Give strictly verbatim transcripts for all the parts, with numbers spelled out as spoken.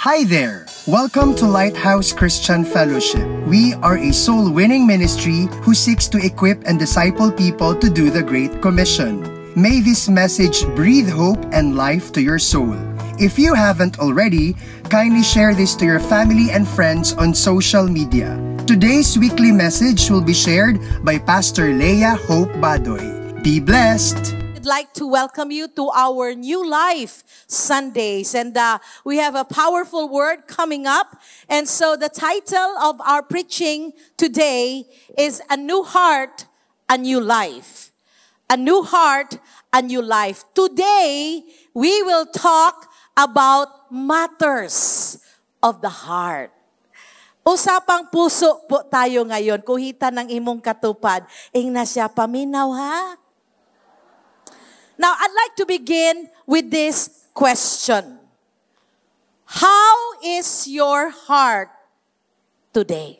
Hi there! Welcome to Lighthouse Christian Fellowship. We are a soul-winning ministry who seeks to equip and disciple people to do the Great Commission. May this message breathe hope and life to your soul. If you haven't already, kindly share this to your family and friends on social media. Today's weekly message will be shared by Pastor Leah Hope Badoy. Be blessed! I'd like to welcome you to our New Life Sundays, and uh, we have a powerful word coming up. And so the title of our preaching today is A New Heart, A New Life. A New Heart, A New Life. Today, we will talk about matters of the heart. Usapang puso po tayo ngayon. Kuhita ng imong katupad. Ing na siya paminaw, ha? Now, I'd like to begin with this question. How is your heart today?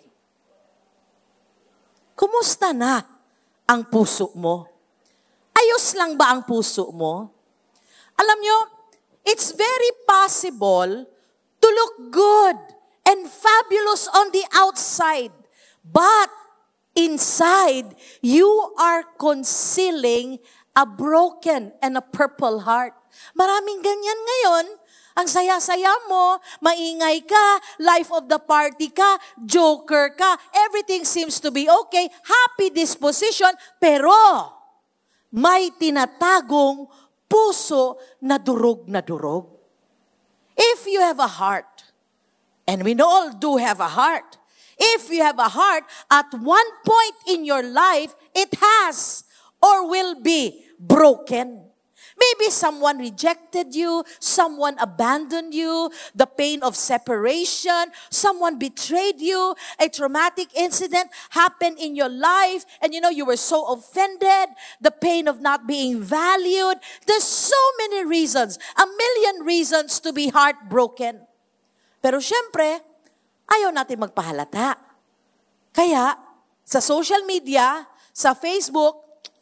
Kumusta na ang puso mo? Ayos lang ba ang puso mo? Alam nyo, it's very possible to look good and fabulous on the outside, but inside, you are concealing a broken and a purple heart. Maraming ganyan ngayon. Ang saya-saya mo, maingay ka, life of the party ka, joker ka, everything seems to be okay, happy disposition, pero may tinatagong puso na durog na durog. If you have a heart, and we all do have a heart, if you have a heart, at one point in your life, it has or will be broken. Maybe someone rejected you, someone abandoned you, the pain of separation, someone betrayed you, a traumatic incident happened in your life, and you know, you were so offended, the pain of not being valued. There's so many reasons, a million reasons to be heartbroken. Pero syempre, ayaw natin magpahalata. Kaya, sa social media, sa Facebook,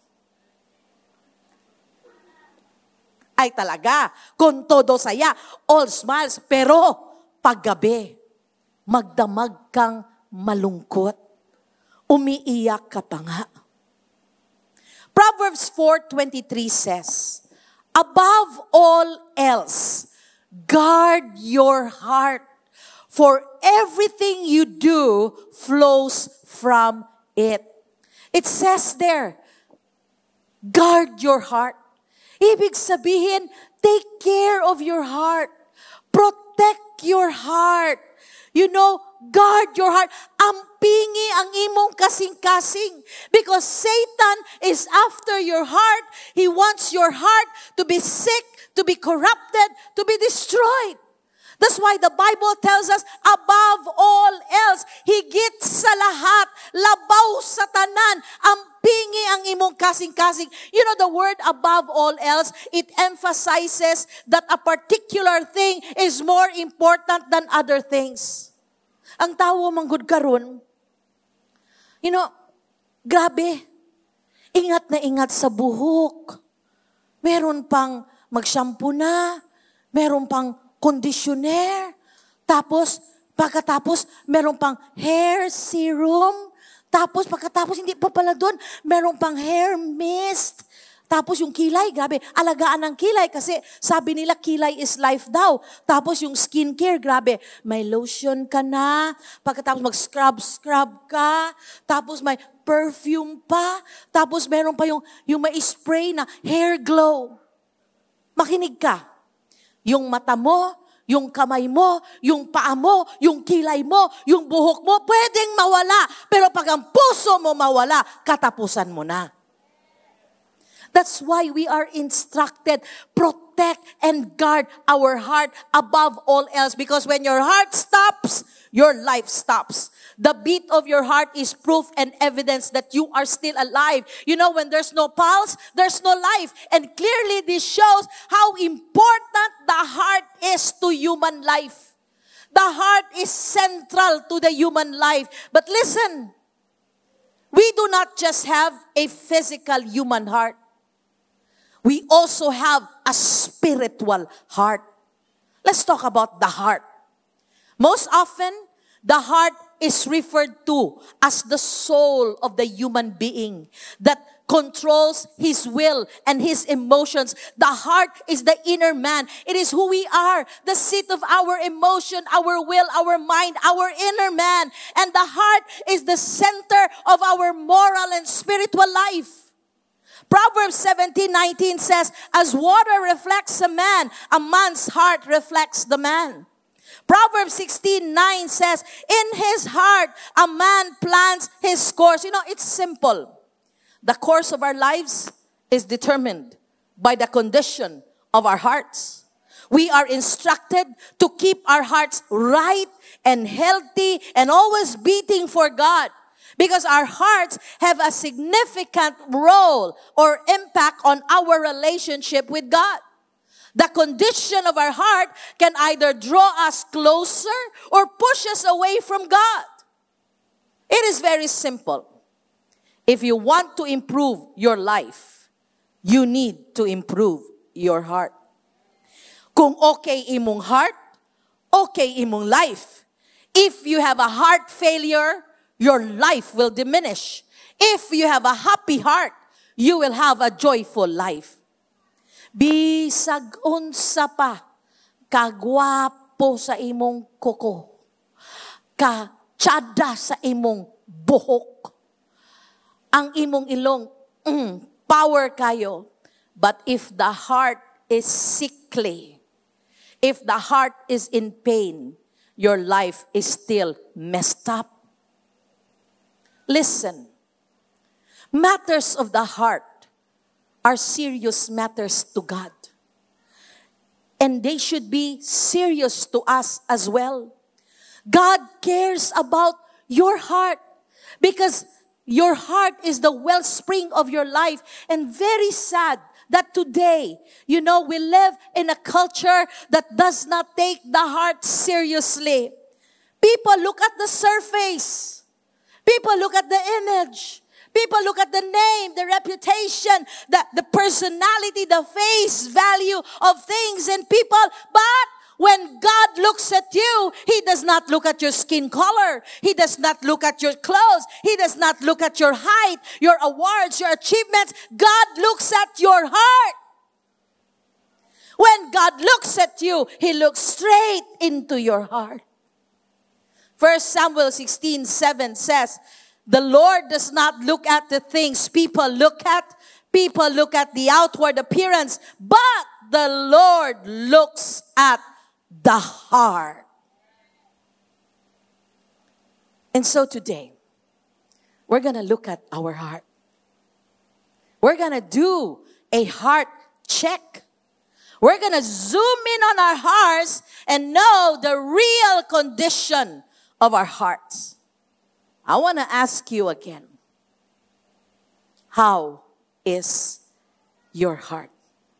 ay talaga, kung todo saya, all smiles, pero paggabi, magdamag kang malungkot, umiiyak ka pa nga. Proverbs four twenty-three says, above all else, guard your heart, for everything you do flows from it. It says there, guard your heart. Ibig sabihin, take care of your heart. Protect your heart. You know, guard your heart. Ampingi ang imong kasing-kasing. Because Satan is after your heart. He wants your heart to be sick, to be corrupted, to be destroyed. That's why the Bible tells us, above all else, higit sa lahat, labaw sa tanan, ampingi ang imong kasing-kasing. You know, the word above all else, it emphasizes that a particular thing is more important than other things. Ang tawo manggod karon, you know, grabe, ingat na ingat sa buhok. Meron pang mag-shampoo na, meron pang conditioner, tapos pagkatapos meron pang hair serum, tapos pagkatapos hindi pa pala doon, meron pang hair mist, tapos yung kilay, grabe, alagaan ng kilay kasi sabi nila kilay is life daw. Tapos yung skincare, grabe, may lotion ka na, pagkatapos mag-scrub-scrub ka, tapos may perfume pa, tapos meron pa yung, yung may spray na hair glow. Makinig ka. Yung mata mo, yung kamay mo, yung paa mo, yung kilay mo, yung buhok mo, pwedeng mawala. Pero pag ang puso mo mawala, katapusan mo na. That's why we are instructed, protect and guard our heart above all else. Because when your heart stops, your life stops. The beat of your heart is proof and evidence that you are still alive. You know, when there's no pulse, there's no life. And clearly this shows how important the heart is to human life. The heart is central to the human life. But listen, we do not just have a physical human heart. We also have a spiritual heart. Let's talk about the heart. Most often, the heart is referred to as the soul of the human being that controls his will and his emotions. The heart is the inner man. It is who we are, the seat of our emotion, our will, our mind, our inner man. And the heart is the center of our moral and spiritual life. Proverbs seventeen nineteen says, as water reflects a man, a man's heart reflects the man. Proverbs sixteen nine says, in his heart, a man plans his course. You know, it's simple. The course of our lives is determined by the condition of our hearts. We are instructed to keep our hearts right and healthy and always beating for God, because our hearts have a significant role or impact on our relationship with God. The condition of our heart can either draw us closer or push us away from God. It is very simple. If you want to improve your life, you need to improve your heart. Kung okay imong heart, okay imong life. If you have a heart failure, your life will diminish. If you have a happy heart, you will have a joyful life. Bisag unsa pa kagwapo sa imong kuko, ka tsada sa imong buhok, ang imong ilong, mm, power kayo. But if the heart is sickly, if the heart is in pain, your life is still messed up. Listen, matters of the heart are serious matters to God. And they should be serious to us as well. God cares about your heart because your heart is the wellspring of your life. And very sad that today, you know, we live in a culture that does not take the heart seriously. People look at the surface. People look at the image. People look at the name, the reputation, the, the personality, the face value of things and people. But when God looks at you, He does not look at your skin color. He does not look at your clothes. He does not look at your height, your awards, your achievements. God looks at your heart. When God looks at you, He looks straight into your heart. First Samuel sixteen seven says, the Lord does not look at the things people look at. People look at the outward appearance, but the Lord looks at the heart. And so today, we're going to look at our heart. We're going to do a heart check. We're going to zoom in on our hearts and know the real condition of our hearts. I want to ask you again, how is your heart?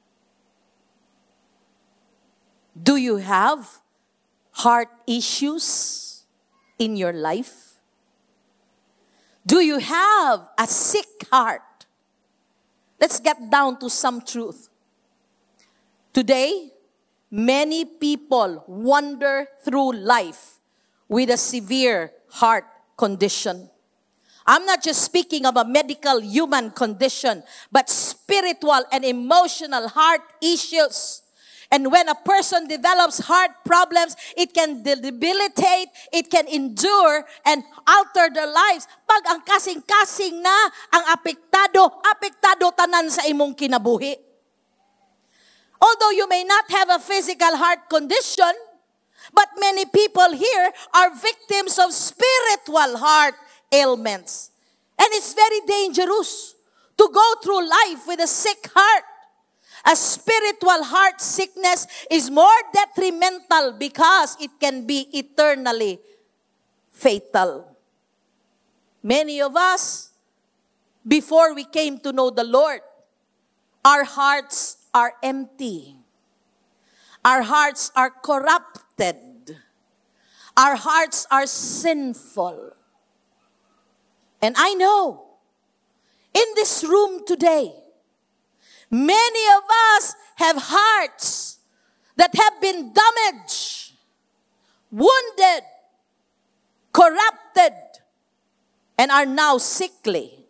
Do you have heart issues in your life? Do you have a sick heart? Let's get down to some truth. Today, many people wander through life with a severe heart condition. I'm not just speaking of a medical human condition, but spiritual and emotional heart issues. And when a person develops heart problems, it can debilitate, it can endure, and alter their lives. Pag ang kasing-kasing na, ang apektado, apektado tanan sa imong kinabuhi. Although you may not have a physical heart condition, but many people here are victims of spiritual heart ailments. And it's very dangerous to go through life with a sick heart. A spiritual heart sickness is more detrimental because it can be eternally fatal. Many of us, before we came to know the Lord, our hearts are empty. Our hearts are corrupted. Our hearts are sinful. And I know, in this room today, many of us have hearts that have been damaged, wounded, wounded, corrupted, and are now sickly.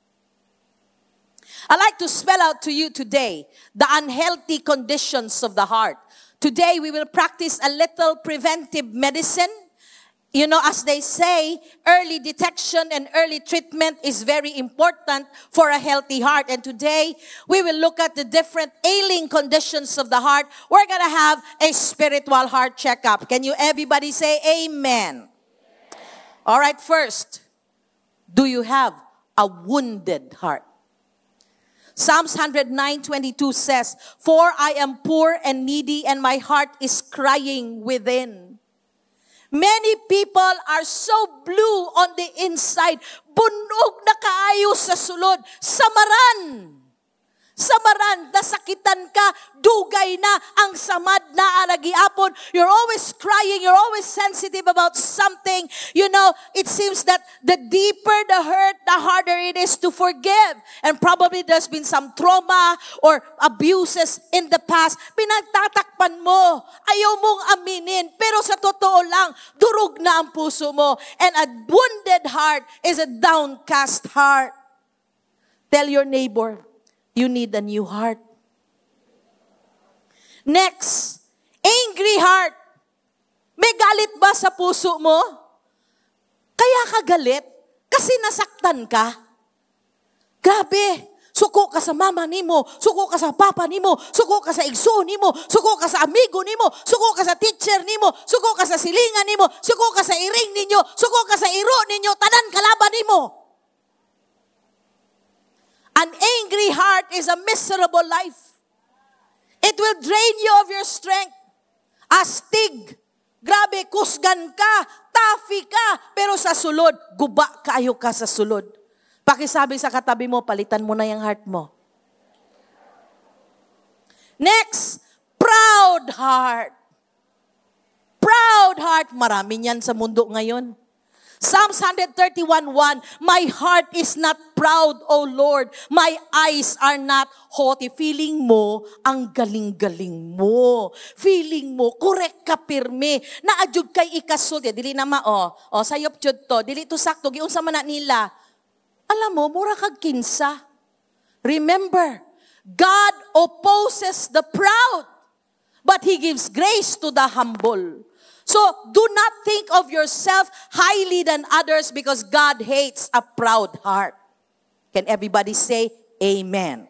I'd like to spell out to you today the unhealthy conditions of the heart. Today we will practice a little preventive medicine. You know, as they say, early detection and early treatment is very important for a healthy heart. And today, we will look at the different ailing conditions of the heart. We're going to have a spiritual heart checkup. Can you everybody say amen? All right, first, do you have a wounded heart? Psalms one oh nine twenty-two says, "For I am poor and needy, and my heart is crying within." Many people are so blue on the inside. Bunog na kaayo sa sulod. Samaran. Samaran. Nasakitan ka. Dugay na ang samad na alagiapon. You're always crying. You're always sensitive about something. You know, it seems that the deeper the hurt, the harder it is to forgive. And probably there's been some trauma or abuses in the past. Pinagtatakpan mo. Ayaw mong aminin. Pero sa totoo lang, durog na ang puso mo. And a wounded heart is a downcast heart. Tell your neighbor, you need a new heart. Next, angry heart. May galit ba sa puso mo? Kaya ka galit? Kasi nasaktan ka? Grabe, suko ka sa mama nimo, suko ka sa papa nimo, suko ka sa igsoon nimo, suko ka sa amigo nimo, suko ka sa teacher nimo, suko ka sa silingan nimo, suko ka sa iring ninyo, suko ka sa iro ninyo, tanan kalaban nimo. An angry heart is a miserable life. It will drain you of your strength. Astig. Grabe, kusgan ka, tafi ka, pero sa sulod, guba kayo ka sa sulod. Pakisabi sa katabi mo, palitan mo na yung heart mo. Next, proud heart. Proud heart. Marami yan sa mundo ngayon. Psalms one thirty-one one, "My heart is not proud, O Lord. My eyes are not haughty." Feeling mo, ang galing-galing mo. Feeling mo, korek ka pirme. Naadjud kay ikasul. Dili na mao. O, sayop jud to. Dili to sakto. Giunsa man na nila. Alam mo, mura kag kinsa. Remember, God opposes the proud, but He gives grace to the humble. So, do not think of yourself highly than others because God hates a proud heart. Can everybody say amen?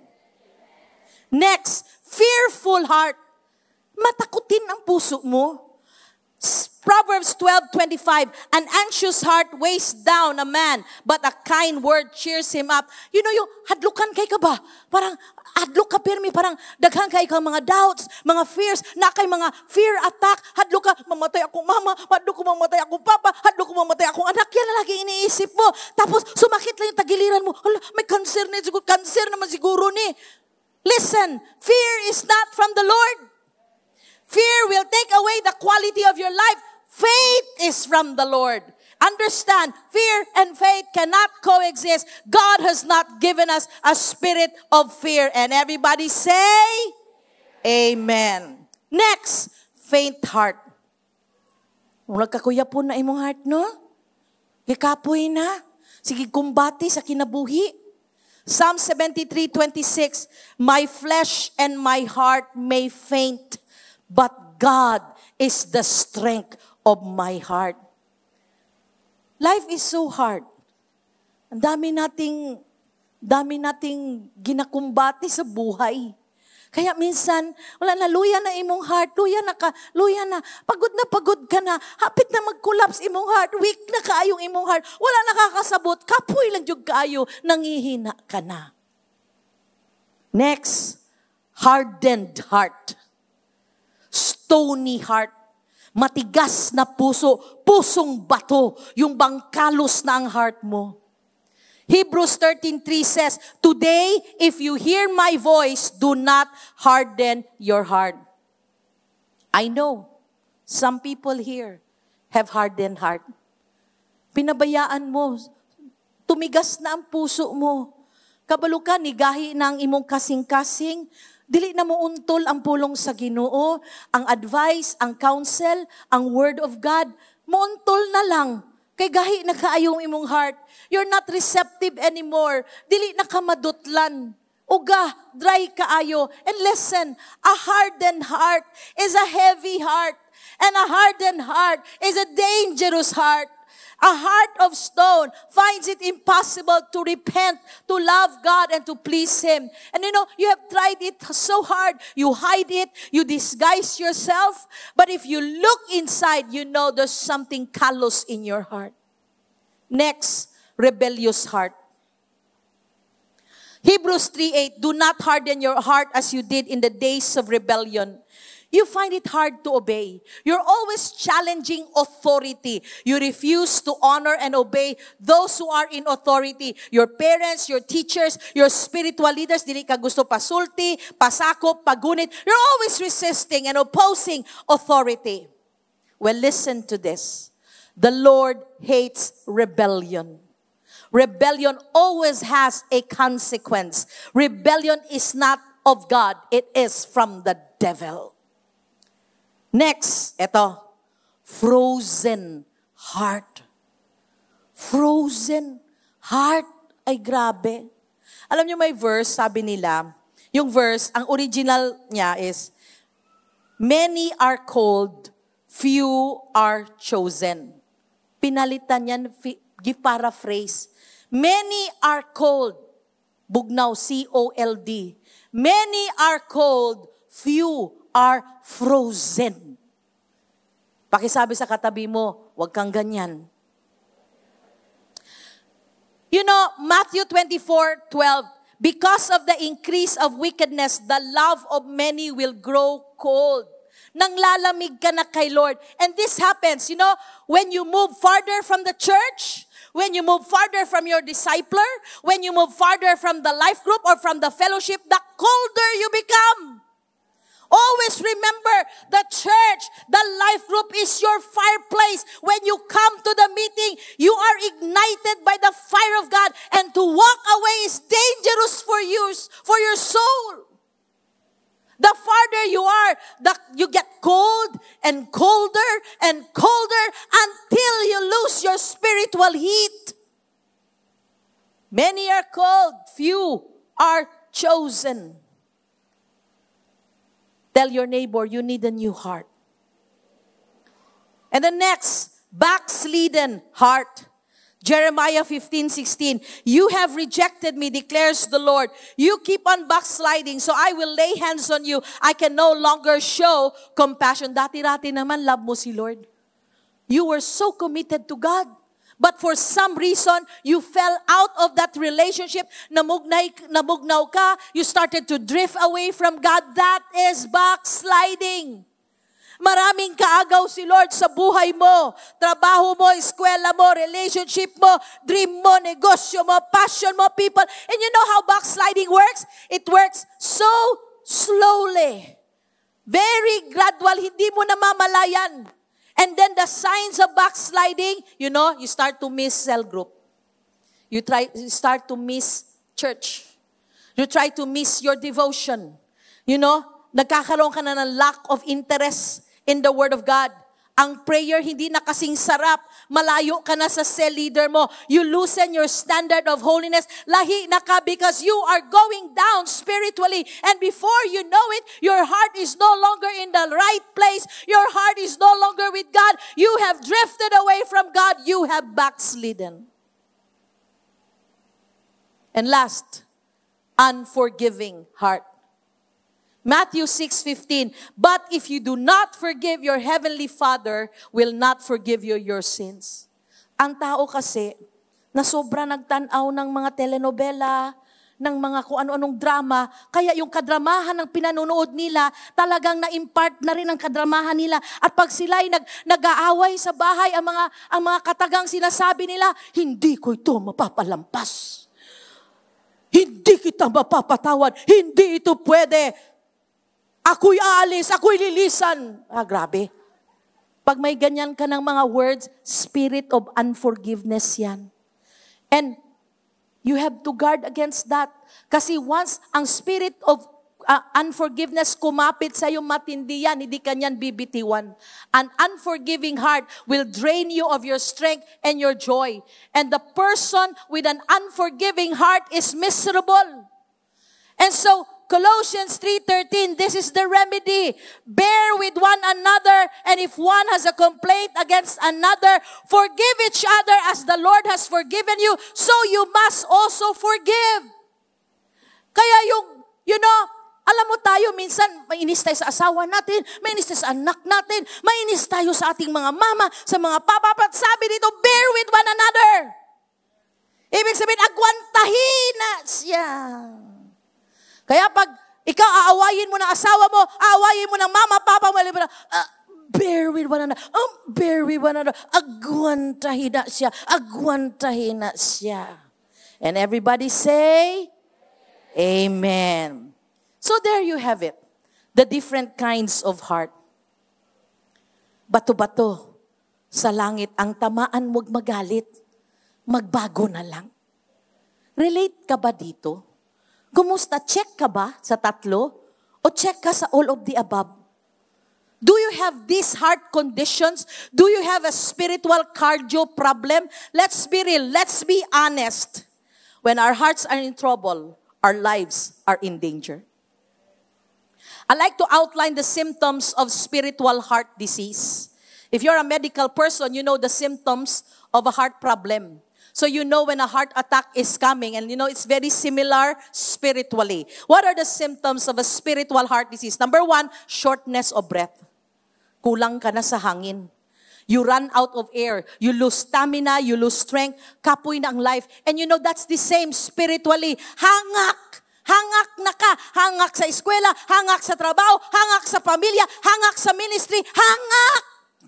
Next, fearful heart. Matakutin ang puso mo. Proverbs twelve twenty-five, "An anxious heart weighs down a man, but a kind word cheers him up." You know, yung hadlukan kay ka ba? Parang, hadlok ka pirmi, parang daghan kay ka mga doubts, mga fears, na kay mga fear attack. Hadlok ka, mamatay akong mama, hadlok ko mamatay akong papa, hadlok ko mamatay akong anak. Yan na lagi iniisip mo. Tapos, sumakit lang yung tagiliran mo. Hala, may cancer na, siguro, cancer naman siguro ni. Listen, fear is not from the Lord. Fear will take away the quality of your life. Faith is from the Lord. Understand, fear and faith cannot coexist. God has not given us a spirit of fear. And everybody say, amen. Next, faint heart. Nagkakuya po na imong heart, no? Gikapoy na. Sige, kumbati sa kinabuhi. Psalm seventy-three twenty-six, "My flesh and my heart may faint, but God is the strength of my heart." Life is so hard. Ang dami nating, dami nating ginakumbati sa buhay. Kaya minsan, wala na, luya na imong heart, luya na ka, luya na, pagod na pagod ka na, hapit na mag-collapse imong heart, weak na kaayong imong heart, wala nakakasabot, kapoy lang yung kaayo, nangihina ka na. Next, hardened heart. Stony heart. Matigas na puso, pusong bato, yung bangkalos na ang heart mo. Hebrews thirteen three says, "Today, if you hear my voice, do not harden your heart." I know, some people here have hardened heart. Pinabayaan mo, tumigas na ang puso mo. Kabalo ka, nigahi na ang imong kasing-kasing, dili na mo untol ang pulong sa Ginoo, ang advice, ang counsel, ang word of God. Muuntol na lang. Kay gahi na kaayong imong heart. You're not receptive anymore. Dili na ka madutlan. Uga, dry kaayo. And listen, a hardened heart is a heavy heart. And a hardened heart is a dangerous heart. A heart of stone finds it impossible to repent, to love God, and to please Him. And you know, you have tried it so hard. You hide it, you disguise yourself. But if you look inside, you know there's something callous in your heart. Next, rebellious heart. Hebrews three eight, do not harden your heart as you did in the days of rebellion. You find it hard to obey. You're always challenging authority. You refuse to honor and obey those who are in authority. Your parents, your teachers, your spiritual leaders, dili ka gusto pasulti, pasakop, pagunit. You're always resisting and opposing authority. Well, listen to this. The Lord hates rebellion. Rebellion always has a consequence. Rebellion is not of God. It is from the devil. Next, ito, frozen heart. Frozen heart. Ay, grabe. Alam niyo may verse, sabi nila, yung verse, ang original niya is, many are called, few are chosen. Pinalitan yan, give paraphrase. Many are called, bugnaw, C O L D. Many are called, few are frozen. Pakisabi sa katabi mo, huwag kang ganyan. You know, Matthew twenty-four twelve, because of the increase of wickedness, the love of many will grow cold. Nang lalamig ka na kay Lord. And this happens, you know, when you move farther from the church, when you move farther from your discipler, when you move farther from the life group or from the fellowship, the colder you become. Always remember, the church, the life group is your fireplace. When you come to the meeting, you are ignited by the fire of God. And to walk away is dangerous for you, for your soul. The farther you are, the, you get cold and colder and colder until you lose your spiritual heat. Many are called, few are chosen. Tell your neighbor, you need a new heart. And the next, backslidden heart. Jeremiah fifteen sixteen. You have rejected me, declares the Lord. You keep on backsliding, so I will lay hands on you. I can no longer show compassion. Dati-dati naman, love mo si Lord. You were so committed to God. But for some reason, you fell out of that relationship. Namugnay, namugnaw ka. You started to drift away from God. That is backsliding. Maraming kaagaw si Lord sa buhay mo. Trabaho mo, eskwela mo, relationship mo, dream mo, negosyo mo, passion mo, people. And you know how backsliding works? It works so slowly. Very gradual. Hindi mo namamalayan. And then the signs of backsliding, you know, you start to miss cell group. You try, you start to miss church. You try to miss your devotion. You know, nagkakaroon ka na ng lack of interest in the Word of God. Ang prayer hindi na kasing sarap. Malayo ka na sa cell leader mo. You loosen your standard of holiness. Lahi na ka because you are going down spiritually. And before you know it, your heart is no longer in the right place. Your heart is no longer with God. You have drifted away from God. You have backslidden. And last, unforgiving heart. Matthew six fifteen, but if you do not forgive, your heavenly Father will not forgive you your sins. Ang tao kasi, na sobra nagtanaw ng mga telenovela, ng mga kung ano-anong drama, kaya yung kadramahan ng pinanunood nila, talagang na-impart na rin ang kadramahan nila. At pag sila'y nag, nag-aaway sa bahay, ang mga, ang mga katagang sinasabi nila, hindi ko ito mapapalampas. Hindi kita mapapatawad. Hindi ito pwede. Ako'y aalis, ako'y lilisan. Ah, grabe. Pag may ganyan ka ng mga words, spirit of unforgiveness yan. And you have to guard against that. Kasi once ang spirit of uh, unforgiveness kumapit sa iyong matindi yan, hindi ka niyan bibitiwan. An unforgiving heart will drain you of your strength and your joy. And the person with an unforgiving heart is miserable. And so, Colossians three thirteen, this is the remedy. Bear with one another, and if one has a complaint against another, forgive each other as the Lord has forgiven you, so you must also forgive. Kaya yung, you know, alam mo tayo, minsan, mainis tayo sa asawa natin, mainis tayo sa anak natin, mainis tayo sa ating mga mama, sa mga papa, at sabi dito, bear with one another. Ibig sabihin, agwantahin na siya. Kaya pag ikaw aawayin mo ng asawa mo, aawayin mo ng mama, papa mo, uh, bear with one another, oh, bear with one another, agwantahin na siya, agwantahin na siya. And everybody say, Amen. So there you have it, the different kinds of heart. Bato-bato sa langit, ang tamaan, huwag magalit, magbago na lang. Relate ka ba dito? Kumusta? Check ka ba sa tatlo? O check ka sa all of the above? Do you have these heart conditions? Do you have a spiritual cardio problem? Let's be real. Let's be honest. When our hearts are in trouble, our lives are in danger. I like to outline the symptoms of spiritual heart disease. If you're a medical person, you know the symptoms of a heart problem. So you know when a heart attack is coming, and you know it's very similar spiritually. What are the symptoms of a spiritual heart disease? Number one, shortness of breath. Kulang ka na sa hangin. You run out of air. You lose stamina, you lose strength. Kapoy na ang life. And you know that's the same spiritually. Hangak. Hangak na ka. Hangak sa eskwela, hangak sa trabaho, hangak sa pamilya, hangak sa ministry, hangak.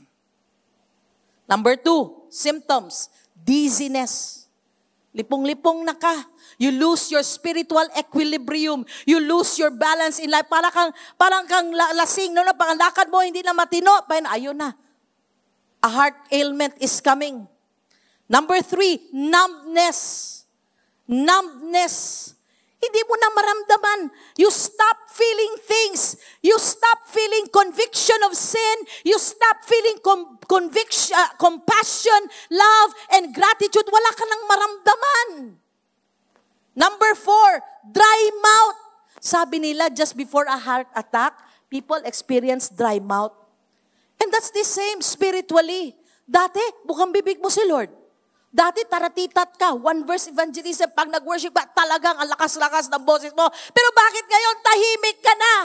Number two, symptoms. Dizziness. Lipong-lipong na ka. You lose your spiritual equilibrium. You lose your balance in life. Parang kang, parang kang lasing. No, na, parang lakad mo, hindi na matino. Ayun na. A heart ailment is coming. Number three, numbness. Numbness. Hindi mo na maramdaman. You stop feeling things. You stop feeling conviction of sin. You stop feeling com- conviction, uh, compassion, love, and gratitude. Wala ka nang maramdaman. Number four, dry mouth. Sabi nila, just before a heart attack, people experience dry mouth. And that's the same spiritually. Dati, bukang bibig mo si Lord. Dati taratitat ka, one verse evangelism, pag nag-worship ka, talagang ang lakas-lakas ng boses mo. Pero bakit ngayon tahimik ka na?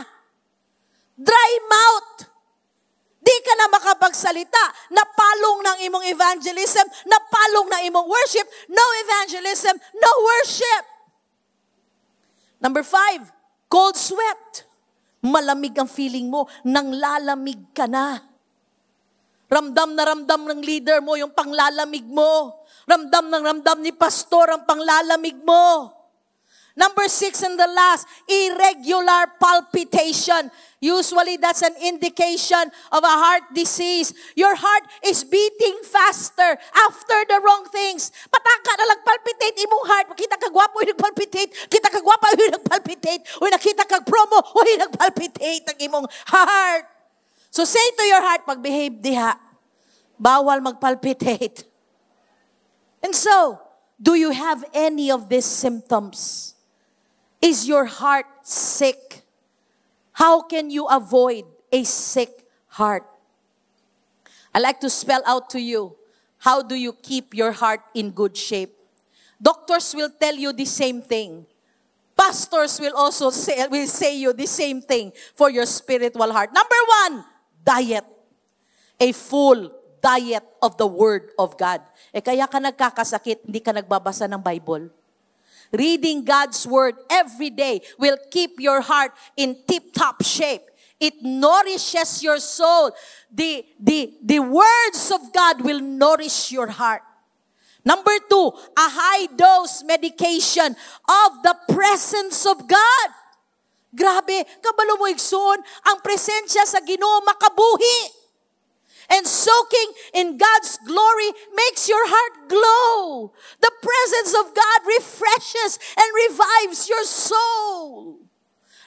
Dry mouth. Di ka na makapagsalita. Napalong ng imong evangelism, napalong ng imong worship, no evangelism, no worship. Number five, cold sweat. Malamig ang feeling mo, nang lalamig ka na. Ramdam na ramdam ng leader mo, yung panglalamig mo. Ramdam ng ramdam ni pastor ang panglalamig mo. Number six and the last, irregular palpitation. Usually that's an indication of a heart disease. Your heart is beating faster after the wrong things. Pataka na lang-palpitate imong heart. Kita ka gwapo, yung nagpalpitate. Kita ka gwapo, yung nagpalpitate. O nakita ka promo, o yung nagpalpitate ang imong heart. So say to your heart, pag-behave diha. Bawal magpalpitate. And so, do you have any of these symptoms? Is your heart sick? How can you avoid a sick heart? I like to spell out to you, how do you keep your heart in good shape? Doctors will tell you the same thing. Pastors will also say, will say you the same thing for your spiritual heart. Number one, diet. A full diet of the Word of God. Eh kaya ka nagkakasakit, hindi ka nagbabasa ng Bible. Reading God's Word every day will keep your heart in tip-top shape. It nourishes your soul. The, the, the words of God will nourish your heart. Number two, a high-dose medication of the presence of God. Grabe, kabalo mo igsoon, ang presensya sa Ginoo makabuhi. And soaking in God's glory makes your heart glow. The presence of God refreshes and revives your soul.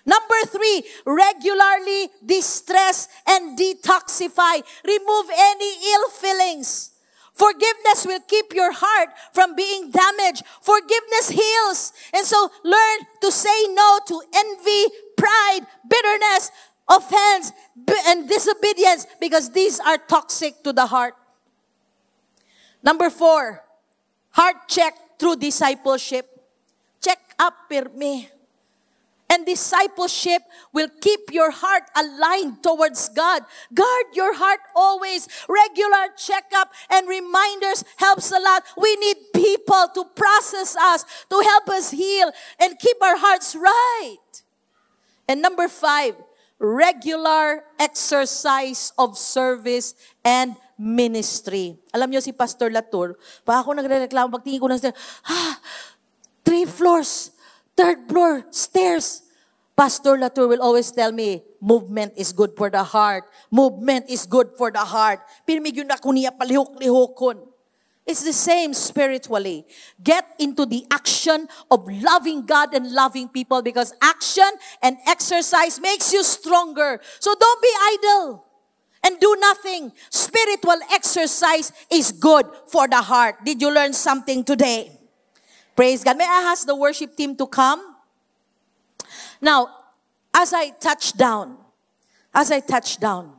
Number three, regularly distress and detoxify. Remove any ill feelings. Forgiveness will keep your heart from being damaged. Forgiveness heals. And so learn to say no to envy, pride, bitterness, offense, and disobedience, because these are toxic to the heart. Number four, heart check through discipleship. Check up, pirmi. And discipleship will keep your heart aligned towards God. Guard your heart always. Regular checkup and reminders helps a lot. We need people to process us, to help us heal and keep our hearts right. And number five, regular exercise of service and ministry. Alam niyo si Pastor Latour, pa ako nagre-reklamo, pagtingin ko ng stairs, ah, three floors, third floor, stairs. Pastor Latour will always tell me, movement is good for the heart. Movement is good for the heart. Pirmig yun ako niya palihok-lihokon. It's the same spiritually. Get into the action of loving God and loving people, because action and exercise makes you stronger. So don't be idle and do nothing. Spiritual exercise is good for the heart. Did you learn something today? Praise God. May I ask the worship team to come? Now, as I touch down, as I touch down,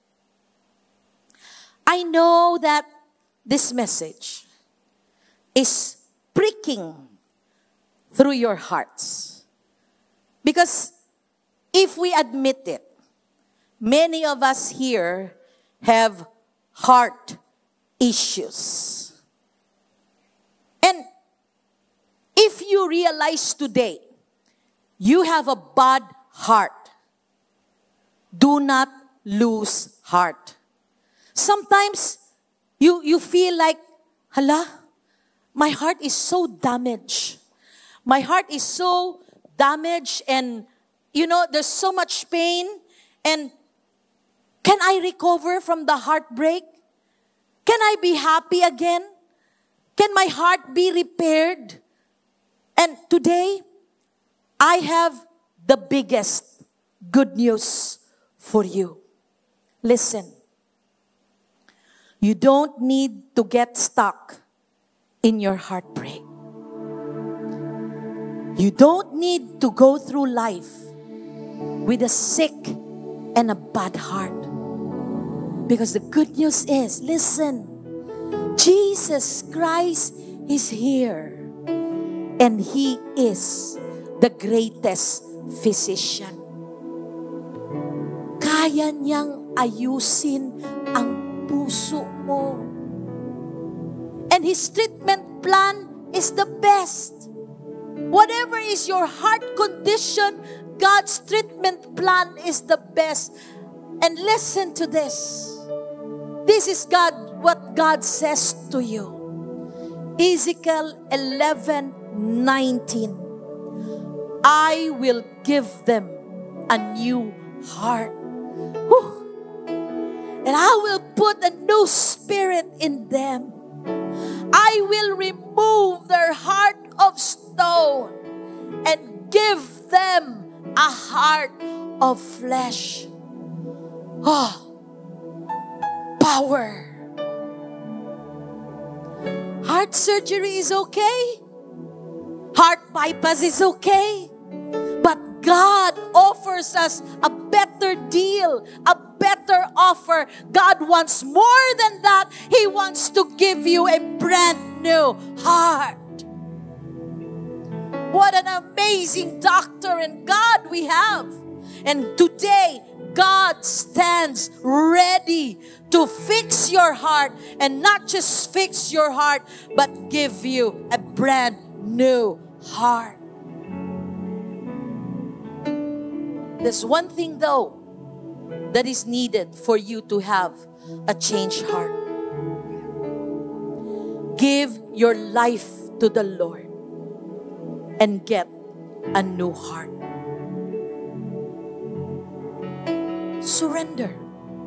I know that this message is pricking through your hearts. Because if we admit it, many of us here have heart issues. And if you realize today, you have a bad heart, do not lose heart. Sometimes you, you feel like, hala, my heart is so damaged. My heart is so damaged and, you know, there's so much pain. And can I recover from the heartbreak? Can I be happy again? Can my heart be repaired? And today, I have the biggest good news for you. Listen. You don't need to get stuck in your heartbreak. You don't need to go through life with a sick and a bad heart. Because the good news is, listen, Jesus Christ is here. And He is the greatest physician. Kaya niyang ayusin ang puso mo. And His treatment plan is the best. Whatever is your heart condition, God's treatment plan is the best. And listen to this. This is God, what God says to you. Ezekiel eleven nineteen. I will give them a new heart. Whew. And I will put a new spirit in them. I will remove their heart of stone and give them a heart of flesh. Oh, power. Heart surgery is okay. Heart bypass is okay. But God offers us a better deal, a better offer. God wants more than that. He wants to give you a brand new heart. What an amazing doctor and God we have. And today, God stands ready to fix your heart, and not just fix your heart, but give you a brand new heart. There's one thing though that is needed for you to have a changed heart. Give your life to the Lord and get a new heart. Surrender.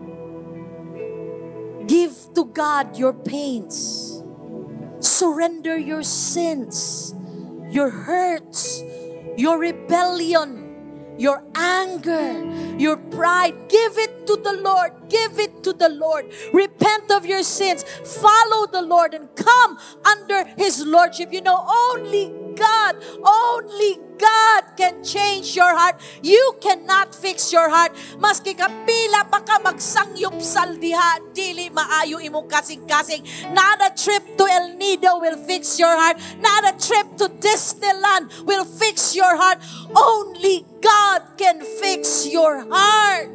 Give to God your pains. Surrender your sins, your hurts, your rebellion. your anger, your pride, give it to the Lord. Give it to the Lord. Repent of your sins. Follow the Lord and come under His Lordship. You know, only God, only God can change your heart. You cannot fix your heart. Maski kapila pa ka magsangyup saldiha, dili maayo imong kasing-kasing. Not a trip to El Nido will fix your heart. Not a trip to Disneyland will fix your heart. Only God can fix your heart.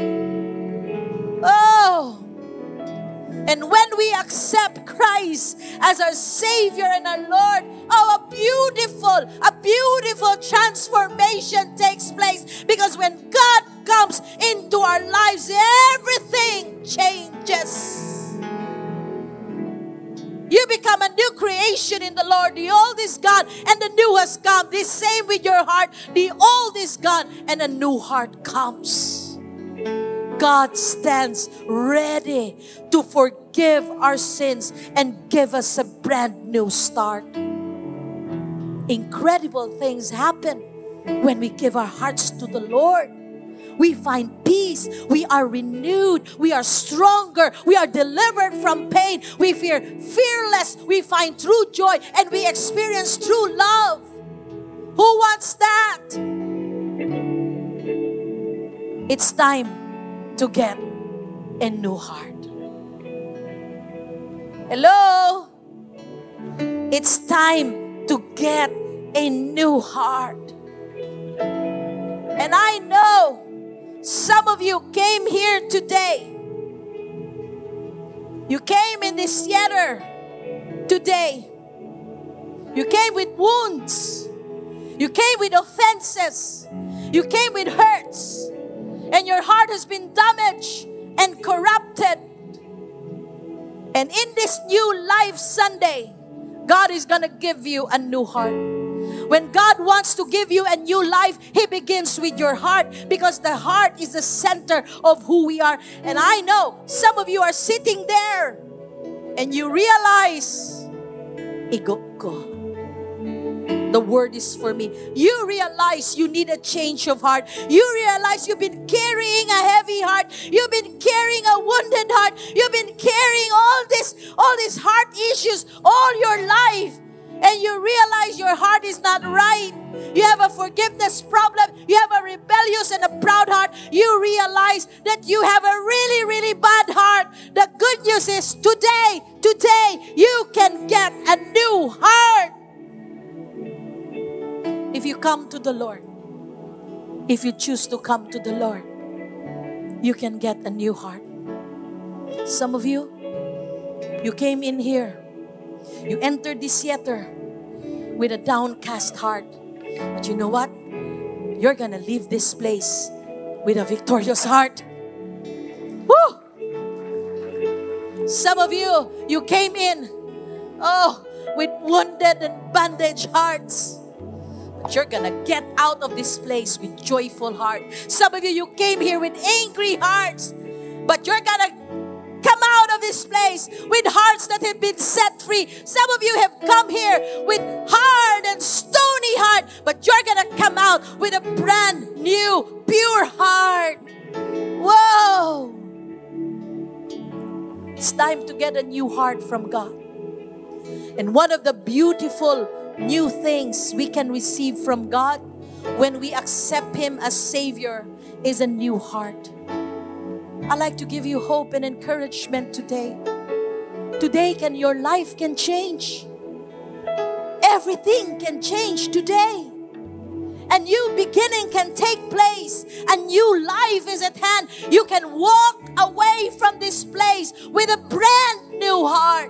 Oh! And when we accept Christ as our Savior and our Lord, oh, a beautiful, a beautiful transformation takes place. Because when God comes into our lives, everything changes. You become a new creation in the Lord. The old is gone and the new has come. The same with your heart. The old is gone and a new heart comes. God stands ready to forgive our sins and give us a brand new start. Incredible things happen when we give our hearts to the Lord. We find peace. We are renewed. We are stronger. We are delivered from pain. We feel fearless. We find true joy and we experience true love. Who wants that? It's time to get a new heart. Hello? It's time to get a new heart. And I know some of you came here today. You came in this theater today. You came with wounds. You came with offenses. You came with hurts. And your heart has been damaged and corrupted. And in this new life Sunday, God is going to give you a new heart. When God wants to give you a new life, He begins with your heart, because the heart is the center of who we are. And I know some of you are sitting there and you realize, Igo ko. The word is for me. You realize you need a change of heart. You realize you've been carrying a heavy heart. You've been carrying a wounded heart. You've been carrying all this, all these heart issues all your life. And you realize your heart is not right. You have a forgiveness problem. You have a rebellious and a proud heart. You realize that you have a really, really bad heart. The good news is today, today, you can get a new heart. If you come to the Lord, if you choose to come to the Lord, you can get a new heart. Some of you, you came in here, you entered this theater with a downcast heart. But you know what? You're gonna leave this place with a victorious heart. Woo! Some of you, you came in, oh, with wounded and bandaged hearts. You're gonna get out of this place with joyful heart. Some of you, you came here with angry hearts, but you're gonna come out of this place with hearts that have been set free. Some of you have come here with hard and stony heart, but you're gonna come out with a brand new, pure heart. Whoa! It's time to get a new heart from God. And one of the beautiful new things we can receive from God when we accept Him as Savior is a new heart. I'd like to give you hope and encouragement today. Today can your life can change. Everything can change today. A new beginning can take place. A new life is at hand. You can walk away from this place with a brand new heart.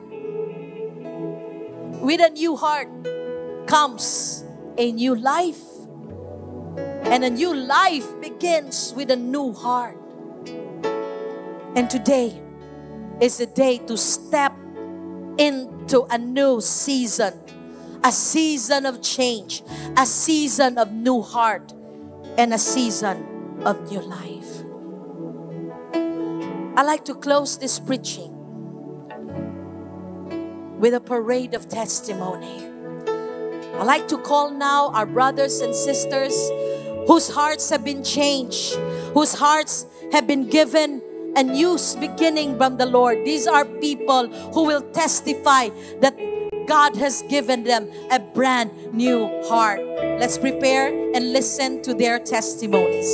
With a new heart comes a new life. And a new life begins with a new heart. And today is the day to step into a new season. A season of change. A season of new heart. And a season of new life. I like to close this preaching with a parade of testimony. I like to call now our brothers and sisters whose hearts have been changed, whose hearts have been given a new beginning from the Lord. These are people who will testify that God has given them a brand new heart. Let's prepare and listen to their testimonies.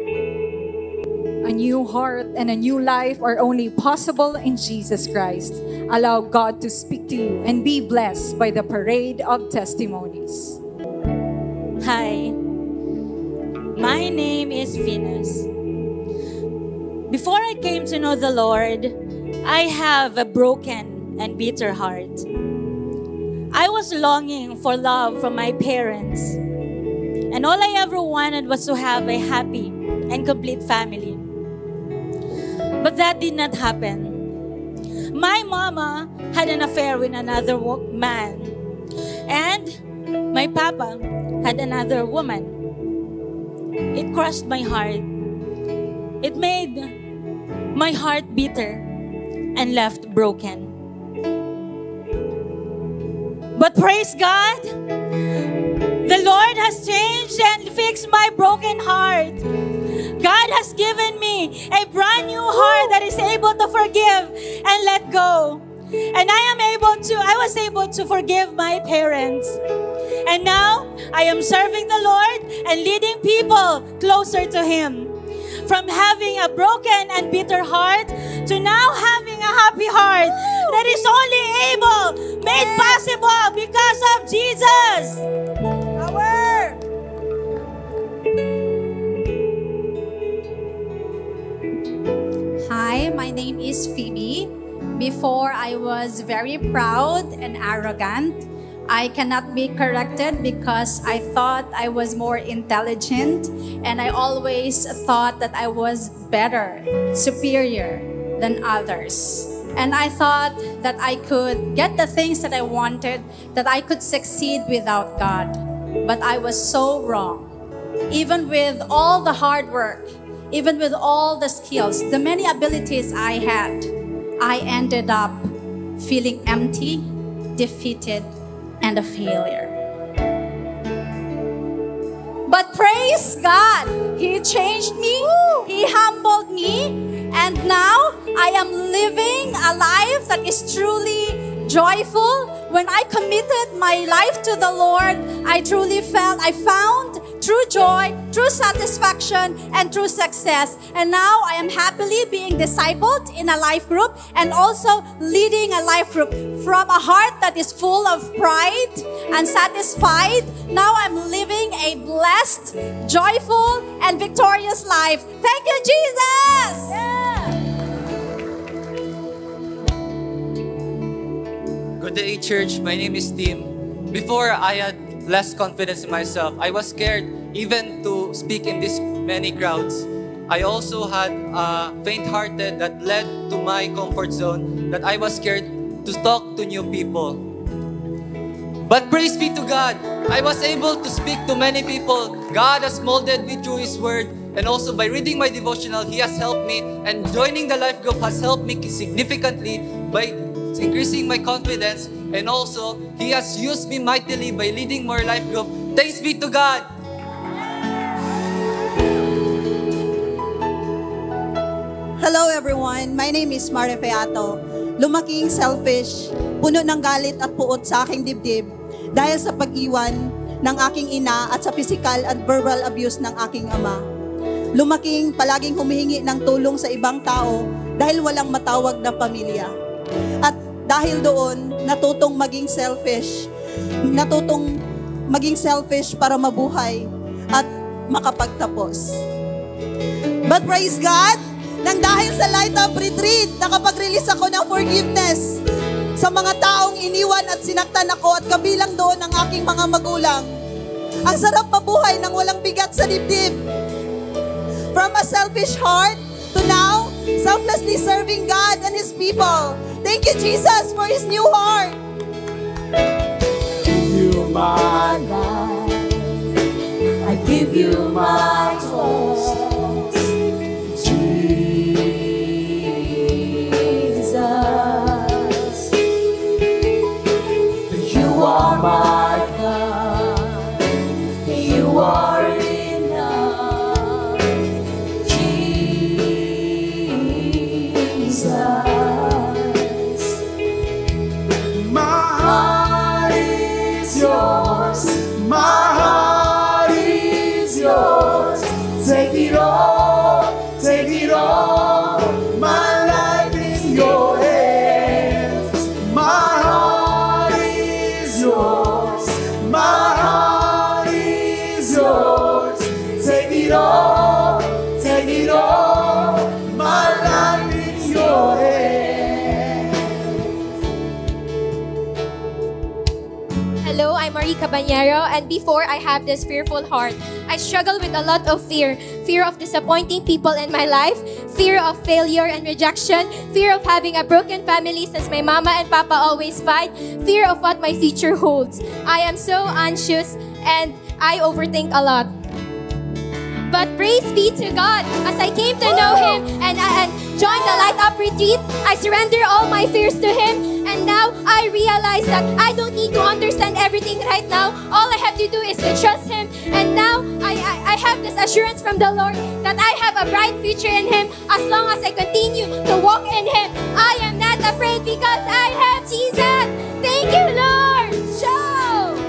A new heart and a new life are only possible in Jesus Christ. Allow God to speak to you and be blessed by the parade of testimonies. Hi, my name is Venus. Before I came to know the Lord, I have a broken and bitter heart. I was longing for love from my parents, and all I ever wanted was to have a happy and complete family. But that did not happen. My mama had an affair with another wo- man, and my papa had another woman. It crushed my heart. It made my heart bitter and left broken. But praise God, the Lord has changed and fixed my broken heart. God has given me a brand new heart that is able to forgive and let go. And I am able to, I was able to forgive my parents. And now, I am serving the Lord and leading people closer to Him. From having a broken and bitter heart to now having a happy heart that is only able, made possible because of Jesus. Power! Hi, my name is Phoebe. Before, I was very proud and arrogant. I cannot be corrected because I thought I was more intelligent, and I always thought that I was better, superior than others. And I thought that I could get the things that I wanted, that I could succeed without God. But I was so wrong. Even with all the hard work, even with all the skills, the many abilities I had, I ended up feeling empty, defeated, and a failure. But praise God, He changed me, He humbled me, and now I am living a life that is truly joyful. When I committed my life to the Lord, I truly felt I found true joy, true satisfaction, and true success. And now I am happily being discipled in a life group and also leading a life group from a heart that is full of pride and satisfied. Now I'm living a blessed, joyful, and victorious life. Thank you, Jesus! Good day, church. My name is Tim. Before, I had less confidence in myself. I was scared even to speak in these many crowds. I also had uh, faint-hearted that led to my comfort zone, that I was scared to talk to new people. But praise be to God, I was able to speak to many people. God has molded me through His Word, and also by reading my devotional, He has helped me, and joining the life group has helped me significantly by increasing my confidence, and also He has used me mightily by leading more life group. Thanks be to God. Hello everyone, my name is Mare Feato. Lumaking selfish, puno ng galit at puot sa aking dibdib dahil sa pag-iwan ng aking ina at sa physical at verbal abuse ng aking ama. Lumaking palaging humihingi ng tulong sa ibang tao dahil walang matawag na pamilya. At dahil doon, natutong maging selfish, natutong maging selfish para mabuhay at makapagtapos. But praise God, nang dahil sa Light Up Retreat, nakapag-release ako ng forgiveness sa mga taong iniwan at sinaktan ako at kabilang doon ang aking mga magulang. Ang sarap mabuhay nang walang bigat sa dibdib. From a selfish heart to now, selflessly serving God and His people. Thank you, Jesus, for His new heart. Give you my life. I give you my trust. You are my God, you are enough. yours. My heart is yours. Take it all, take it all. My life in your hands. My heart is yours. My heart is yours. Take it all, take it all. My life in your hands. Hello, I'm Marie Cabanero, and before I have this fearful heart, I struggle with a lot of fear. Fear of disappointing people in my life, fear of failure and rejection, fear of having a broken family since my mama and papa always fight, fear of what my future holds. I am so anxious and I overthink a lot. But praise be to God, as I came to know Him and, and joined the Light Up Retreat, I surrender all my fears to Him. And now I realize that I don't need to understand everything right now. All I have to do is to trust Him. And now I, I, I have this assurance from the Lord that I have a bright future in Him as long as I continue to walk in Him. I am not afraid because I have Jesus. Thank you, Lord. Show!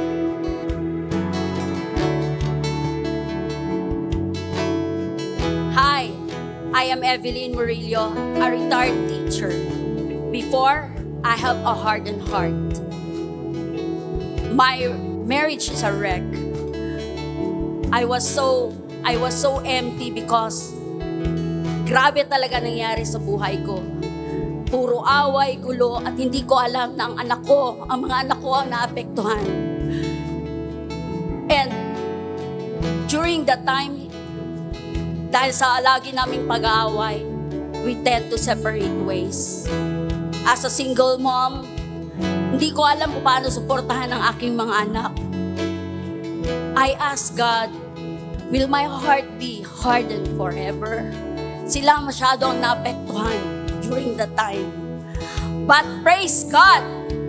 Hi, I am Evelyn Murillo, a retired teacher. Before, I have a hardened heart. My marriage is a wreck. I was so, I was so empty because grabe talaga nangyari sa buhay ko. Puro away, gulo, at hindi ko alam na ang anak ko, ang mga anak ko ang naapektuhan. And during that time, dahil sa lagi naming pag-aaway, we tend to separate ways. As a single mom, hindi ko alam kung paano suportahan ang aking mga anak. I ask God, will my heart be hardened forever? Sila masyado ang naapektuhan during the time. But praise God!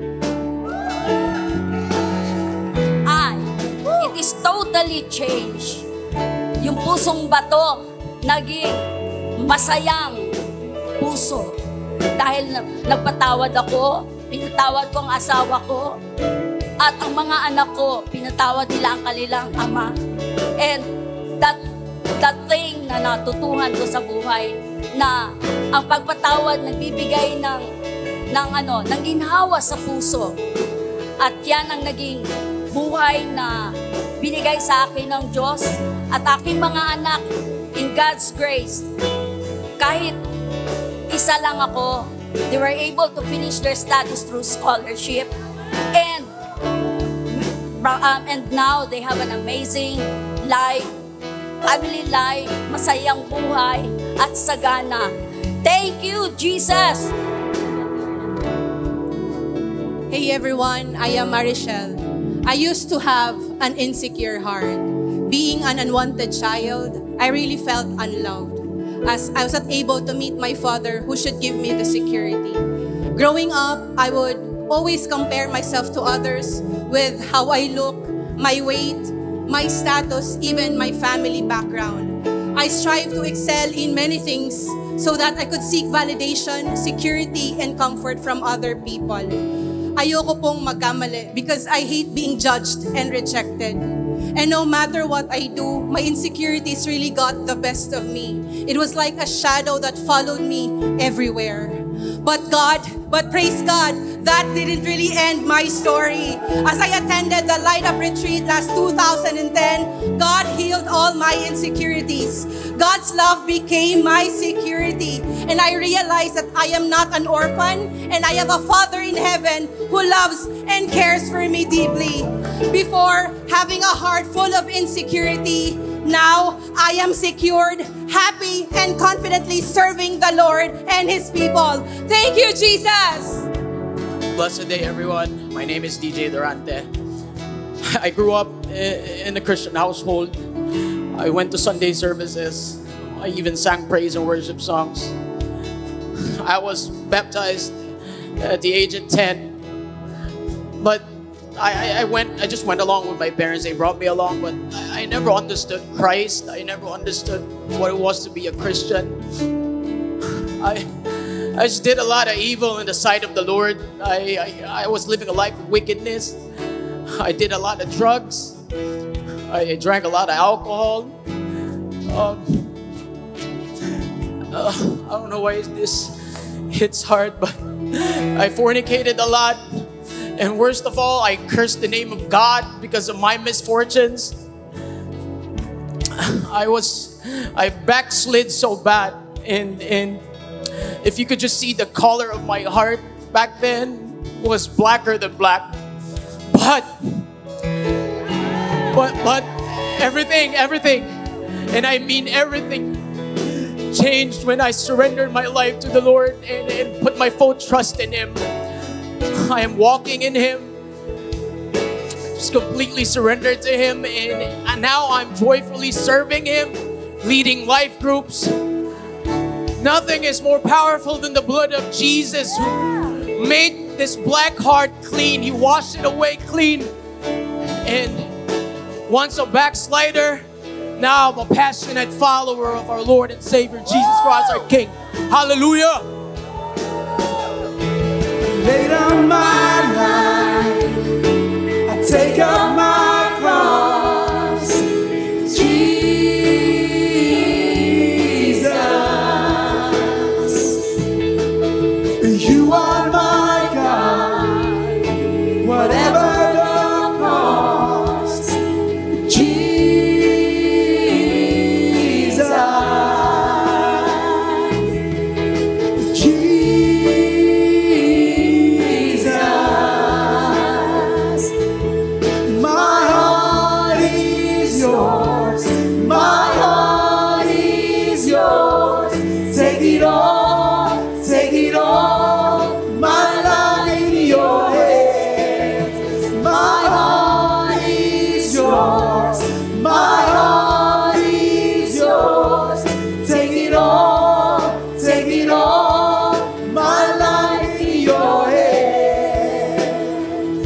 I, it is totally changed. Yung pusong bato, naging masayang puso. Dahil nagpatawad ako, pinatawad ko ang asawa ko, at ang mga anak ko, pinatawad nila ang kanilang ama. And that, that thing na natutuhan ko sa buhay, na ang pagpatawad nagbibigay ng, ng, ano, ng ginhawa sa puso. At yan ang naging buhay na binigay sa akin ng Diyos at aking mga anak in God's grace. Kahit isa lang ako, they were able to finish their studies through scholarship. And um, and now they have an amazing life, family life, masayang buhay at sagana. Thank you, Jesus! Hey everyone, I am Marichelle. I used to have an insecure heart. Being an unwanted child, I really felt unloved, as I was not able to meet my father who should give me the security. Growing up, I would always compare myself to others with how I look, my weight, my status, even my family background. I strive to excel in many things so that I could seek validation, security, and comfort from other people. Ayoko pong magkamali because I hate being judged and rejected. And no matter what I do, my insecurities really got the best of me. It was like a shadow that followed me everywhere. But God, but praise God, that didn't really end my story. As I attended the Light Up Retreat last two thousand ten, God healed all my insecurities. God's love became my security. And I realized that I am not an orphan, and I have a Father in heaven who loves and cares for me deeply. Before having a heart full of insecurity, now I am secured, happy, and confidently serving the Lord and His people. Thank you, Jesus! Blessed day, everyone. My name is D J Durante. I grew up in a Christian household. I went to Sunday services. I even sang praise and worship songs. I was baptized at the age of ten. But I, I went, I just went along with my parents. They brought me along, but I, I never understood Christ. I never understood what it was to be a Christian. I, I just did a lot of evil in the sight of the Lord. I, I, I was living a life of wickedness. I did a lot of drugs. I drank a lot of alcohol. Um, uh, I don't know why this hits hard, but I fornicated a lot. And worst of all, I cursed the name of God because of my misfortunes. I was, I backslid so bad. And, and if you could just see the color of my heart back then was blacker than black. But, but, but everything, everything, and I mean everything, changed when I surrendered my life to the Lord and, and put my full trust in Him. I am walking in Him, just completely surrendered to Him, and, and now I'm joyfully serving Him, leading life groups. Nothing is more powerful than the blood of Jesus, who made this black heart clean. He washed it away clean. And once a backslider, now I'm a passionate follower of our Lord and Savior, Jesus Christ, our King. Hallelujah. Lay down my life, I take up my cross. Jesus, you are my God, whatever the cost. Jesus, Jesus, my heart is yours, my heart is yours. Take it all, take it all, my life in your hands. My heart is yours, my heart is yours. Take it all, take it all, my life in your hands.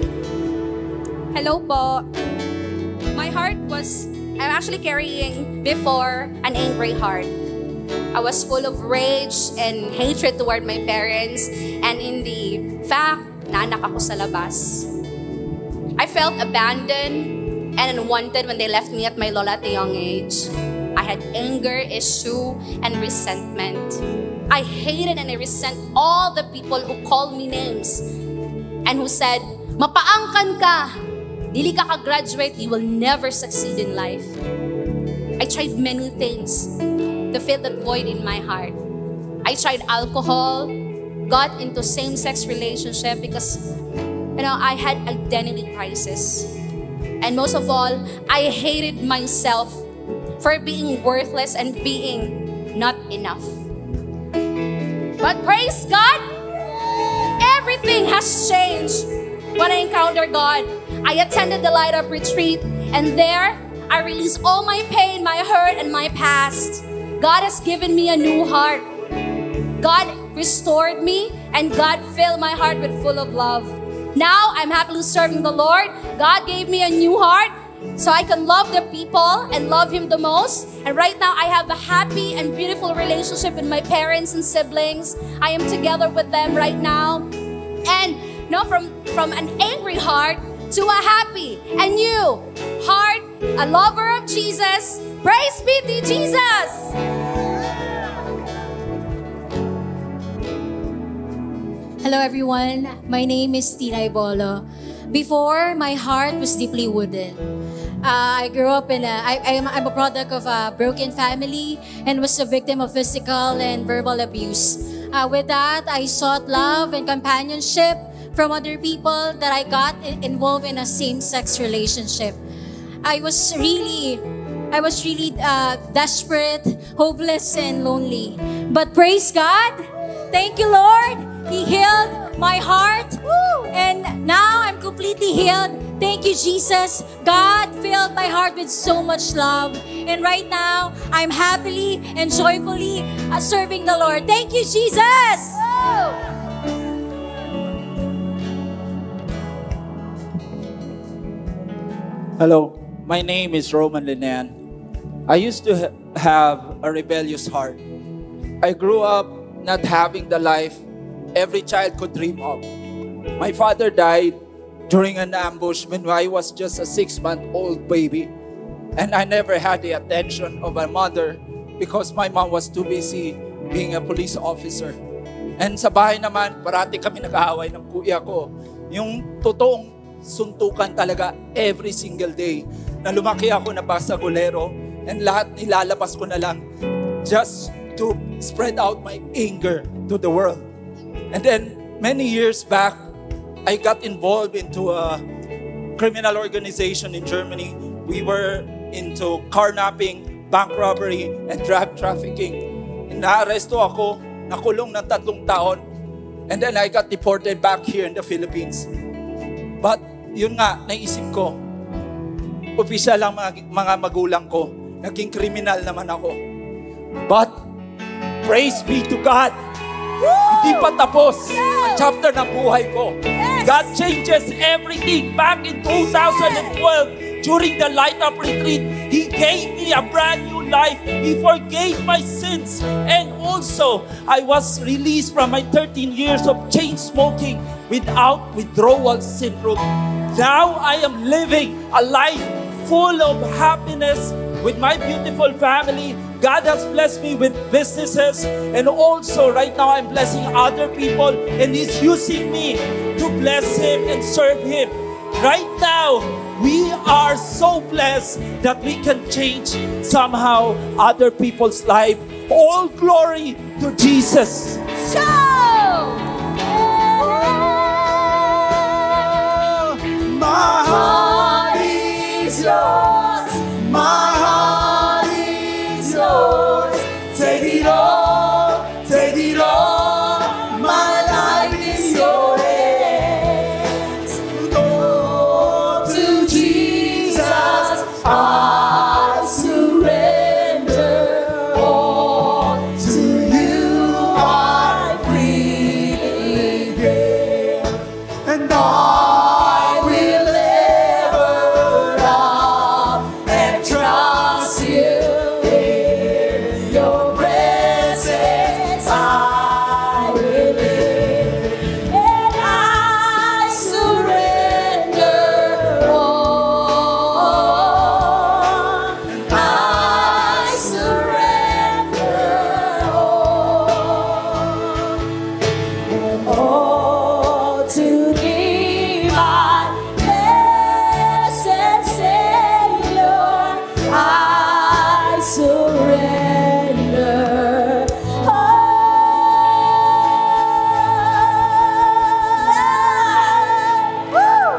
Hello po. My heart was, I'm actually carrying before an angry heart. I was full of rage and hatred toward my parents, and in the fact, naanak ako sa labas. I felt abandoned and unwanted when they left me at my lola at a young age. I had anger, issue, and resentment. I hated and I resent all the people who called me names and who said, "Mapaangkan ka, dili ka ka-graduate, you will never succeed in life." I tried many things to fill that void in my heart. I tried alcohol, got into same-sex relationship because, you know, I had identity crisis. And most of all, I hated myself for being worthless and being not enough. But praise God, everything has changed when I encountered God. I attended the Light Up Retreat, and there I released all my pain, my hurt, and my past. God has given me a new heart. God restored me, and God filled my heart with full of love. Now I'm happily serving the Lord. God gave me a new heart so I can love the people and love Him the most. And right now I have a happy and beautiful relationship with my parents and siblings. I am together with them right now. And you know, from, from an angry heart to a happy and new heart, a lover of Jesus. Praise be to Jesus! Hello everyone, my name is Tina Ibolo. Before, my heart was deeply wounded. Uh, I grew up in a, I, I'm, I'm a product of a broken family and was a victim of physical and verbal abuse. Uh, with that, I sought love and companionship from other people that I got in, involved in a same-sex relationship. I was really, I was really uh, desperate, hopeless, and lonely. But praise God, thank you, Lord. He healed my heart, and now I'm completely healed. Thank you, Jesus. God filled my heart with so much love. And right now, I'm happily and joyfully uh, serving the Lord. Thank you, Jesus. Hello, my name is Roman Linan. I used to ha- have a rebellious heart. I grew up not having the life every child could dream of. My father died during an ambush when I was just a six-month-old baby. And I never had the attention of my mother because my mom was too busy being a police officer. And sa bahay naman, parati kami nag-aaway ng kuya ko. Yung totoong suntukan talaga every single day. Na lumaki ako na basagulero and lahat nilalabas ko na lang just to spread out my anger to the world. And then many years back, I got involved into a criminal organization in Germany. We were into carnapping, bank robbery, and drug trafficking. Naaresto ako, nakulong ng tatlong taon, and then I got deported back here in the Philippines. But yun nga, naisip ko, opisyal lang mga, mga magulang ko, naging kriminal naman ako. But, praise be to God, hindi pa tapos ang chapter ng buhay ko. God changes everything. Back in two thousand twelve, during the Light Up Retreat, He gave me a brand new life. He forgave my sins. And also, I was released from my thirteen years of chain smoking without withdrawal syndrome. Now I am living a life full of happiness with my beautiful family. God has blessed me with businesses, and also right now I'm blessing other people, and He's using me to bless Him and serve Him. Right now, we are so blessed that we can change somehow other people's life. All glory to Jesus. Show! My heart is yours. My heart is yours. Take it all, take it all. My life is your hands. Go to Jesus. I surrender all to you. I freely give, and I will ever love and trust you. In your presence I will live, and I surrender all. I surrender all. All to Thee, my blessed Savior, I surrender all.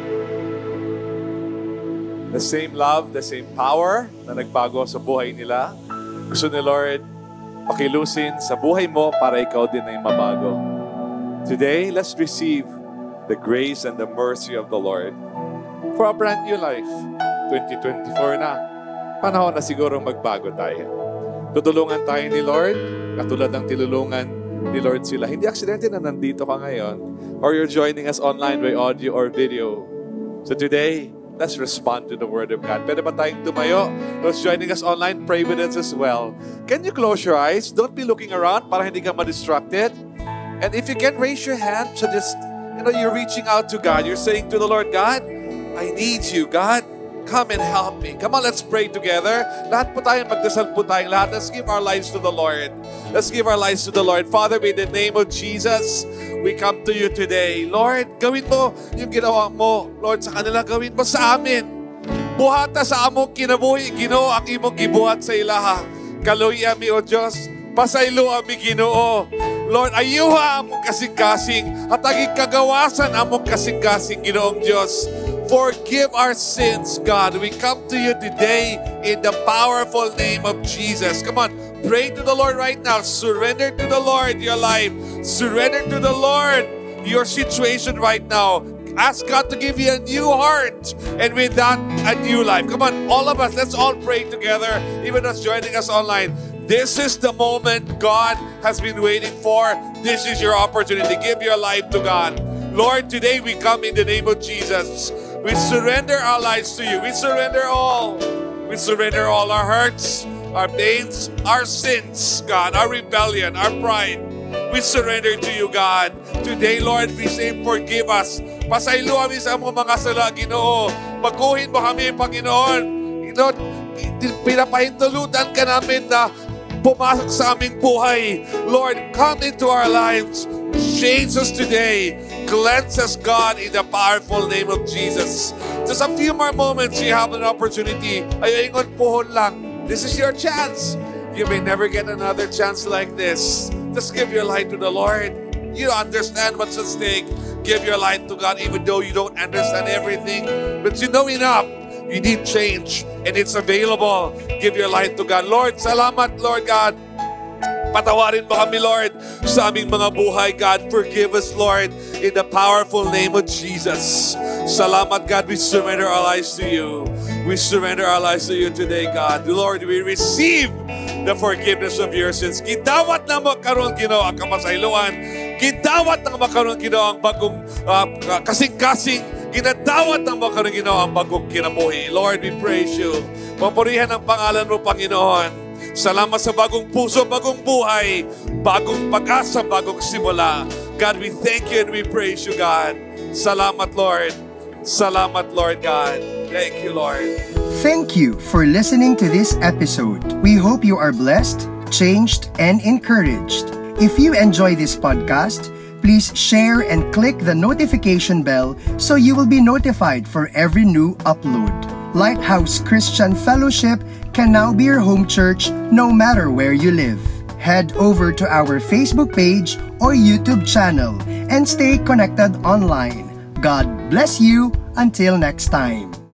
The same love, the same power na nagbago sa buhay nila. Gusto ni Lord pakilusin sa buhay mo para ikaw din ay mabago. Today, let's receive the grace and the mercy of the Lord for a brand new life. twenty twenty-four na. Panahon na siguro magbago tayo. Tutulungan tayo ni Lord, katulad ng tinulungan ni Lord sila. Hindi aksidente na nandito ka ngayon, or you're joining us online by audio or video. So today, let's respond to the Word of God. Pwede ba tayong tumayo? Those joining us online, pray with us as well. Can you close your eyes? Don't be looking around para hindi ka ma-distracted. And if you can, raise your hand. So just, you know, you're reaching out to God. You're saying to the Lord, God, I need you. God, come and help me. Come on, let's pray together. Lahat po tayo, magdasal po tayong lahat. Let's give our lives to the Lord. Let's give our lives to the Lord. Father, in the name of Jesus, we come to you today. Lord, gawin mo yung ginawa mo. Lord, sa kanila, gawin mo sa amin. Buhata sa among kinabuhi, Ginoo, ang imong gibuhat sa ilaha. Kaluy ami, O Diyos, pasaylo ami, Ginoo. Lord, ayuha among kasing-kasing at aging kagawasan among kasing-kasing, Ginoong Diyos. Forgive our sins, God. We come to you today in the powerful name of Jesus. Come on, pray to the Lord right now. Surrender to the Lord your life. Surrender to the Lord your situation right now. Ask God to give you a new heart, and with that, a new life. Come on, all of us, let's all pray together, even us joining us online. This is the moment God has been waiting for. This is your opportunity. Give your life to God. Lord, today we come in the name of Jesus. We surrender our lives to you. We surrender all. We surrender all our hurts, our pains, our sins, God, our rebellion, our pride. We surrender to you, God. Today, Lord, we say forgive us. Pasaylo kami sa among mga sala, Ginoo. Baguhin mo kami, Panginoon. Ginoo, pinapahintulutan ka namin na pumasok sa aming buhay. Lord, come into our lives. Change us today. Cleanse us, God, in the powerful name of Jesus. Just a few more moments, you have an opportunity. Ay, ingon puhon lang. This is your chance. You may never get another chance like this. Just give your life to the Lord. You understand what's at stake. Give your life to God, even though you don't understand everything. But you know enough. You need change, and it's available. Give your life to God. Lord, salamat, Lord God. Patawarin mo kami, Lord, sa aming mga buhay, God. Forgive us, Lord, in the powerful name of Jesus. Salamat, God. We surrender our lives to you. We surrender our lives to you today, God. Lord, we receive the forgiveness of your sins. Gidawat na makaroon, Ginoo, ang kamasayloan. Gidawat na makaroon, Ginoo, ang bagong uh, kasing-kasing. Ginadawat ng makaroon, Ginoo, ang bagong kinabuhi. Lord, we praise you. Papurihan ang pangalan mo, Panginoon. Salamat sa bagong puso, bagong buhay, bagong pag-asa, bagong simula. God, we thank you and we praise you, God. Salamat, Lord. Salamat, Lord God. Thank you, Lord. Thank you for listening to this episode. We hope you are blessed, changed, and encouraged. If you enjoy this podcast, please share and click the notification bell so you will be notified for every new upload. Lighthouse Christian Fellowship can now be your home church no matter where you live. Head over to our Facebook page or YouTube channel and stay connected online. God bless you until next time.